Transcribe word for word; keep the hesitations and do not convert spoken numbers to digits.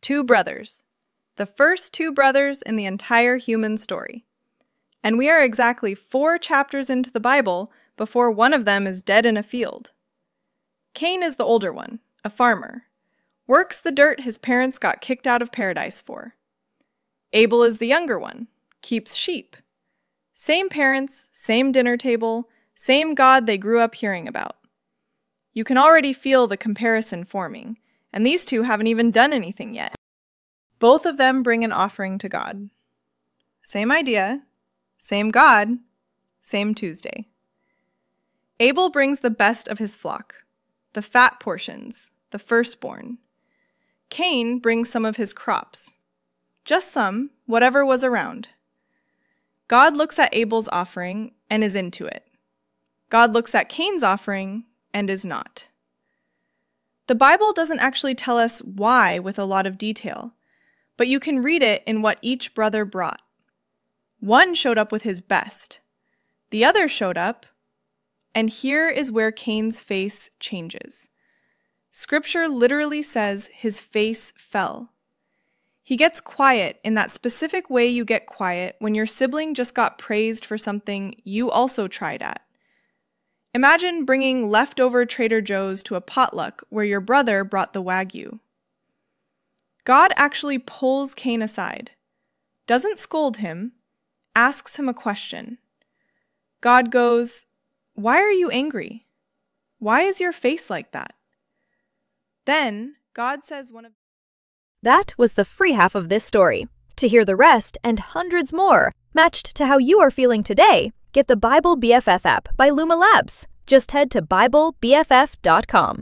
Two brothers. The first two brothers in the entire human story. And we are exactly four chapters into the Bible before one of them is dead in a field. Cain is the older one, a farmer. Works the dirt his parents got kicked out of paradise for. Abel is the younger one, keeps sheep. Same parents, same dinner table, same God they grew up hearing about. You can already feel the comparison forming, and these two haven't even done anything yet. Both of them bring an offering to God. Same idea, same God, same Tuesday. Abel brings the best of his flock, the fat portions, the firstborn. Cain brings some of his crops. Just some, whatever was around. God looks at Abel's offering and is into it. God looks at Cain's offering and is not. The Bible doesn't actually tell us why with a lot of detail, but you can read it in what each brother brought. One showed up with his best. The other showed up, and here is where Cain's face changes. Scripture literally says his face fell. He gets quiet in that specific way you get quiet when your sibling just got praised for something you also tried at. Imagine bringing leftover Trader Joe's to a potluck where your brother brought the Wagyu. God actually pulls Cain aside, doesn't scold him, asks him a question. God goes, "Why are you angry? Why is your face like that?" Then God says one of That was the free half of this story. To hear the rest and hundreds more, matched to how you are feeling today, get the Bible B F F app by Luma Labs. Just head to Bible B F F dot com.